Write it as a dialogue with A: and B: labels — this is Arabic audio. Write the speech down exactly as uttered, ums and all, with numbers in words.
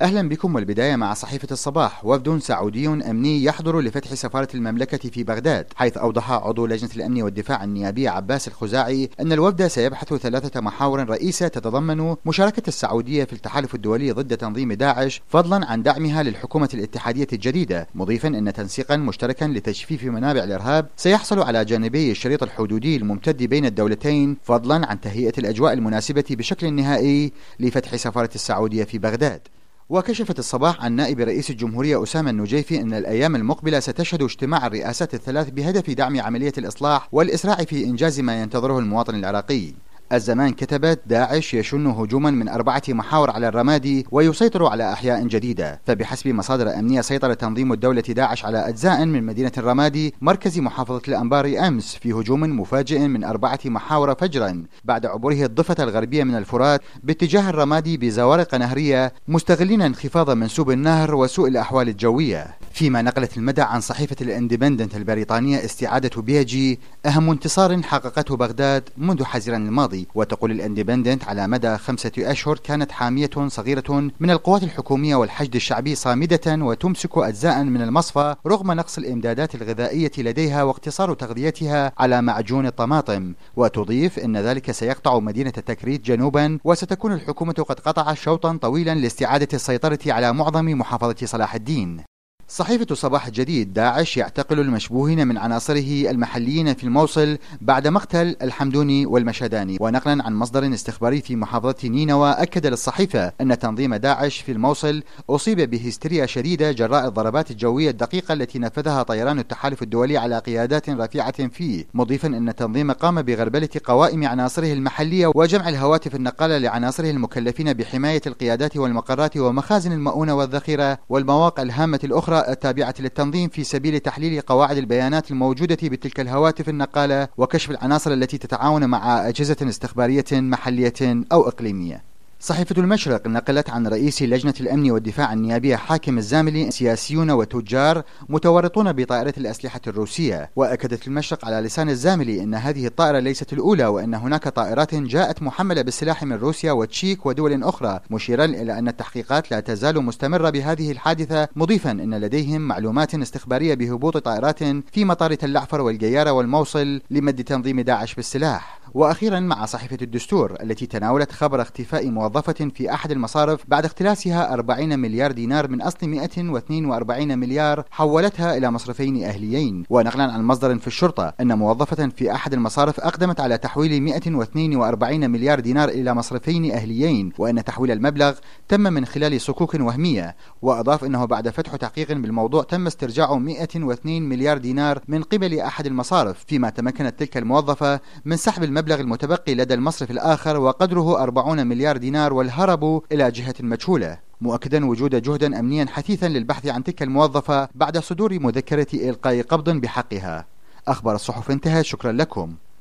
A: أهلا بكم. والبداية مع صحيفة الصباح. وفد سعودي أمني يحضر لفتح سفارة المملكة في بغداد، حيث أوضح عضو لجنة الأمن والدفاع النيابي عباس الخزاعي أن الوفد سيبحث ثلاثة محاور رئيسة تتضمن مشاركة السعودية في التحالف الدولي ضد تنظيم داعش فضلا عن دعمها للحكومة الاتحادية الجديدة، مضيفا أن تنسيقا مشتركا لتجفيف منابع الإرهاب سيحصل على جانبي الشريط الحدودي الممتد بين الدولتين، فضلا عن تهيئة الأجواء المناسبة بشكل نهائي لفتح سفارة السعودية في بغداد. وكشفت الصباح عن نائب رئيس الجمهورية أسامة النجيفي أن الأيام المقبلة ستشهد اجتماع الرئاسات الثلاث بهدف دعم عملية الإصلاح والإسراع في إنجاز ما ينتظره المواطن العراقي. الزمان كتبت: داعش يشن هجوما من أربعة محاور على الرمادي ويسيطر على أحياء جديدة. فبحسب مصادر أمنية سيطر تنظيم الدولة داعش على أجزاء من مدينة الرمادي مركز محافظة الأنبار أمس في هجوم مفاجئ من أربعة محاور فجرا بعد عبوره الضفة الغربية من الفرات باتجاه الرمادي بزوارق نهرية، مستغلين انخفاض منسوب النهر وسوء الأحوال الجوية. فيما نقلت المدى عن صحيفة الاندبندنت البريطانية استعادة بيجي أهم انتصار حققته بغداد منذ حزيران الماضي. وتقول الاندبندنت: على مدى خمسة أشهر كانت حامية صغيرة من القوات الحكومية والحشد الشعبي صامدة وتمسك أجزاء من المصفى رغم نقص الإمدادات الغذائية لديها واقتصار تغذيتها على معجون الطماطم. وتضيف أن ذلك سيقطع مدينة تكريت جنوبا، وستكون الحكومة قد قطعت شوطا طويلا لاستعادة السيطرة على معظم محافظة صلاح الدين. صحيفة صباح الجديد: داعش يعتقل المشبوهين من عناصره المحليين في الموصل بعد مقتل الحمدوني والمشهداني. ونقلا عن مصدر استخباري في محافظة نينوى أكد للصحيفة أن تنظيم داعش في الموصل أصيب بهستيريا شديدة جراء الضربات الجوية الدقيقة التي نفذها طيران التحالف الدولي على قيادات رفيعة فيه، مضيفا أن التنظيم قام بغربلة قوائم عناصره المحلية وجمع الهواتف النقالة لعناصره المكلفين بحماية القيادات والمقرات ومخازن المؤونة والذخيرة والمواقع الهامة الأخرى التابعة للتنظيم في سبيل تحليل قواعد البيانات الموجودة بتلك الهواتف النقالة وكشف العناصر التي تتعاون مع أجهزة استخبارية محلية أو إقليمية. صحيفة المشرق نقلت عن رئيس لجنة الأمن والدفاع النيابية حاكم الزاملي: سياسيون وتجار متورطون بطائرة الأسلحة الروسية. وأكدت المشرق على لسان الزاملي أن هذه الطائرة ليست الأولى، وأن هناك طائرات جاءت محملة بالسلاح من روسيا وتشيك ودول أخرى، مشيرا إلى أن التحقيقات لا تزال مستمرة بهذه الحادثة، مضيفا أن لديهم معلومات استخبارية بهبوط طائرات في مطار تل العفر والجيارة والموصل لمد تنظيم داعش بالسلاح. وأخيرا مع صحيفة الدستور التي تناولت خبر اختفاء موظفة في أحد المصارف بعد اختلاسها أربعين مليار دينار من أصل مئة واثنين وأربعين مليار حولتها إلى مصرفين أهليين. ونقلا عن مصدر في الشرطة أن موظفة في أحد المصارف أقدمت على تحويل مئة واثنين وأربعين مليار دينار إلى مصرفين أهليين، وأن تحويل المبلغ تم من خلال صكوك وهمية. وأضاف أنه بعد فتح تحقيق بالموضوع تم استرجاع مئة واثنين مليار دينار من قبل أحد المصارف، فيما تمكنت تلك الموظفة من سحب المبلغ المبلغ المتبقي لدى المصرف الآخر وقدره أربعين مليار دينار والهرب إلى جهة مجهولة، مؤكدا وجود جهدا أمنيا حثيثا للبحث عن تلك الموظفة بعد صدور مذكرة إلقاء قبض بحقها. أخبار الصحف انتهت، شكرا لكم.